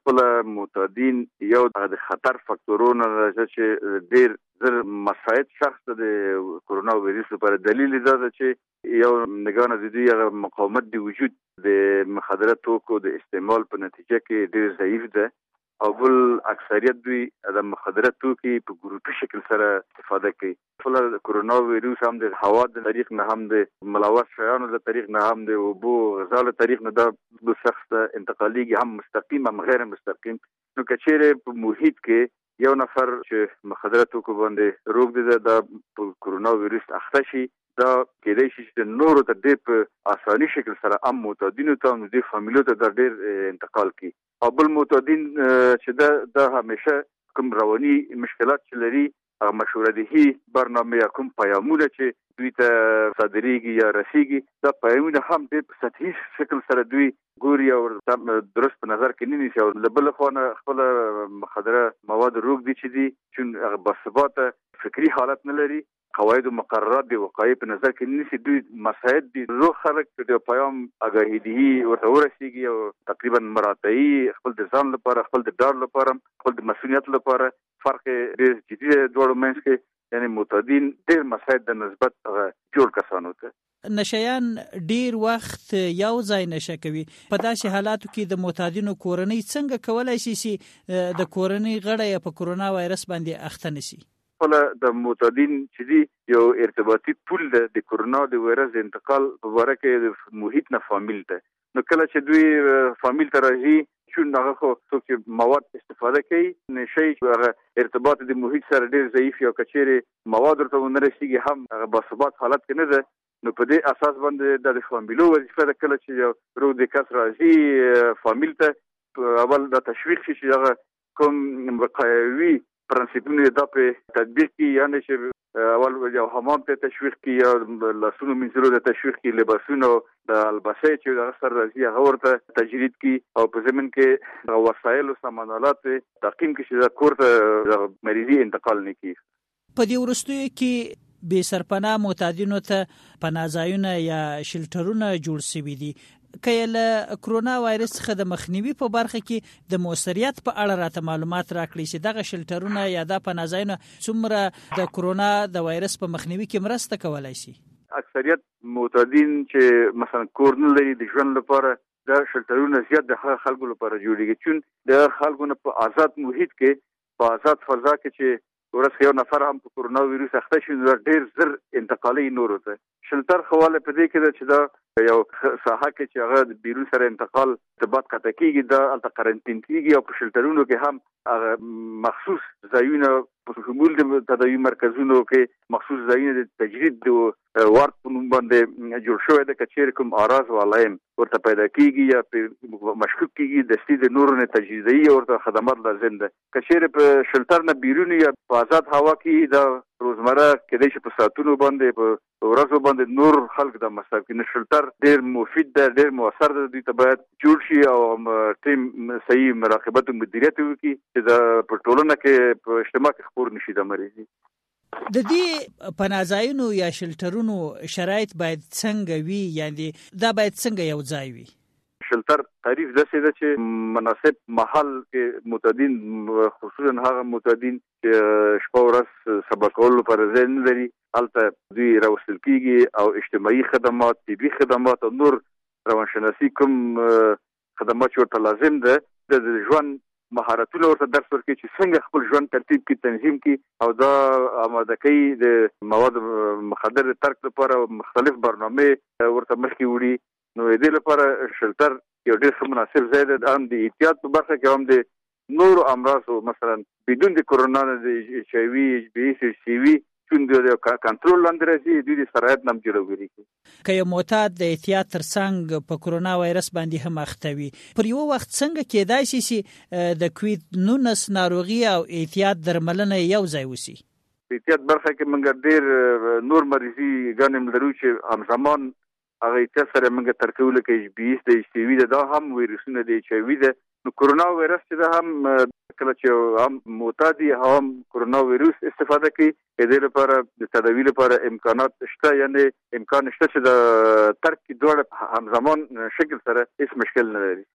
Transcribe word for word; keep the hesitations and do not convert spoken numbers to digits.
خپل معتادین یو د خطر فاکتورونه چې ډیر زر مساعد شخص د کرونا وایرس لپاره دلیل دا ده چې یو نگانه د دوی مقاومت د وجود د مخدره توکو د استعمال په نتیجه کې ډیر ضعیف ده او بل اکثریت دوی د مخدره توکي په ګروپي شکل سره استفاده کوي. خپل کرونا وایرس هم د هوا د طریق نه هم د ملوث شیانو د طریق نه هم د اوبو غذا له طریق نه د شخص ته انتقالیږي، هم مستقیم هم غیر مستقیم. نو کچېره په محیط کې یو نفر چې مخدره توکو باندې روغ دي د کرونا وایرس اخته شي، دا کېدای شي چې نورو ته د په اساني شکل سره هم معتادینو ته هم د فامیلو ته د ډیر انتقال کوي. او بل معتادین چې دا د همیشه کوم رواني مشکلات چې لري هغه مشوره‌دهي برنامه یا کوم پیامونه چې دوی ته صادریږي یا رسیږي، دا پیامونه هم د سطحي شکل سره دوی ګوري او درست په نظر کې نه نیسي. او له بل خوا نه خپل مخدره مواد روغ دي چې دي چې هغه باثباته فکري حالت نه لري، قواعد او مقررات د وقایع په نظر کې نیسي، دوی مساعد دي روغ خلک د پیام آگاهي دي ورته ورسیږي او تقریبا مراتعي خپل د ځان لپاره، خپل د ډار لپاره، خپل د مسؤلیت لپاره فرق ډیر جدي دوړو منځ کې، یعنی معتادین ډیر مساعد د نسبت جوړ کسانو ته. نشیان ډیر وخت یو ځای نشه کوي. په داسې حالاتو کې د معتادینو کورنۍ څنګه کولای شي چې د کورنۍ غړي په کرونا وایرس باندې اخته نشي؟ خپل د معتادین چې دی یو ارتباطي پول ده د کرونا د وایرس د انتقال په اړه کې د محیط نه فامیل ته. نو کله چې دوی فامیل ته راځي چې هغه خو څوک مواد استفاده کوي، نشي هغه ارتباط د محیط سره ډیر ضعیف یو کچېره مواد ورته ونرسیږي، هم هغه باثبات حالت کې نه ده. نو په دې اساس باندې د فامیلو وظیفه ده کله چې یو روغ د کس راځي فامیل ته اول د تشویق شي چې هغه کوم وقایوي پرنسپونه دا په تطبیق کې، یعنی چې اول یو حمام ته تشویق کی یا لاسونو منځلو ته تشویق کی، لباسونو د الباسه چې د سر راځي هغه ورته تجرید کی، او په زمين کې وسایل او سامانالات تقیم کې چې د کور ته مریضي انتقال نه کی. په دې ورستیو کې بے سرپناه معتادینو ته پناهځایونه یا شلټرونه جوړ شوي دي. که له کرونا وایرس څخه د مخنیوي په برخه کې د موثریت په اړه راته معلومات راکړي چې دغه شلټرونه یا د پناهځایونه څومره د کرونا د وایرس په مخنیوي کې مرسته کولای شي؟ اکثریت معتادین چې مثلا کور نه لري د ژوند لپاره، دا شلټرونه زیات د خلکو لپاره جوړیږي، چې د خلکو نه په آزاد محیط کې، په آزاد فضا کې چې ورس یو نفر هم په کرونا وایرس اخته شي نو ډیر زر انتقالي نورو ته. شلټر خواله په دې کې ده چې دا یو ساحه کې چې هغه د بیرون سره انتقال ثبات قطع کیږي، دا الته قرنټین کیږي، او په شلټرونو کې هم هغه مخصوص ځایونه په شمول د تداوی مرکزونو کې مخصوص ځایونه د تجرید د وارد په نوم باندې جوړ شوی د کچېر کوم اراز والایم ورته پیدا کیږي یا په مشکوک کیږي د ستې د نورو نه تجریدي ورته خدمات لازم ده. کچېر په شلټر نه بیرون یا په آزاد هوا کې دا روزمره کېدای شي په ساعتونو باندې په ورځو باندې نور خلک د مصرف کې. شلټر ډیر مفید ده، ډیر موثر ده، دوی ته باید جوړ شي او ټیم صحیح مراقبت او مدیریت وکړي چې د په ټولنه کې په اجتماع کې خپور نشي د مریضي. د دې پناهځایونو یا شلټرونو شرایط باید څنګه وي، یعنی دا باید څنګه یو ځای وي؟ شلټر تعریف داسې ده چې مناسب محل کې معتادین، خصوصا هغه معتادین چې شپه ورځ سبا کولو لپاره ځای نه لري، هلته دوی راوستل کیږي او اجتماعي خدمات، طبي خدمات او نور روانشناسي کوم خدمات چې ورته لازم ده، د ژوند مهارتونه ورته درس ورکړي چې څنګه خپل ژوند ترتیب کړي، تنظیم کړي، او دا آماده کوي د مواد مخدر ترک لپاره مختلف برنامه ورته مخکې وړي. نو دې لپاره شلټر یو ډېر ښه مناسب ځای ده، هم د احتیاط په برخه کې، هم د نورو امراضو مثلا بدون د کرونا نه د ایچ آی وي، ایچ بي وي، سی وي چون د کنټرول لاندې راځي، دوی د سرایت نام جوړوي. که یو معتاد د احتیاط ترڅنګ په کرونا وایرس باندې هم اخته وي، پر یو وخت څنګه کېدای شي چې د کووید نولس ناروغي او احتیاط درملنه یو ځای وشي؟ په احتیاط برخه کې موږ ډېر نور مریضي ګانې لرو چې همزمان هغه احتیاط سره موږ ترکیب لکه ایچ بي وي د ایچ سی وي ده، دا هم ویروسونه د ایچ آی وي ده. نو کرونا وایرس چې ده هم کله چې هم معتادي هم کرونا وایرس استفاده کوي، د دې لپاره د تداوی لپاره امکانات شته، یعنی امکان شته چې د ترک دوړ همزمان شکل سره هیڅ مشکل نه لري.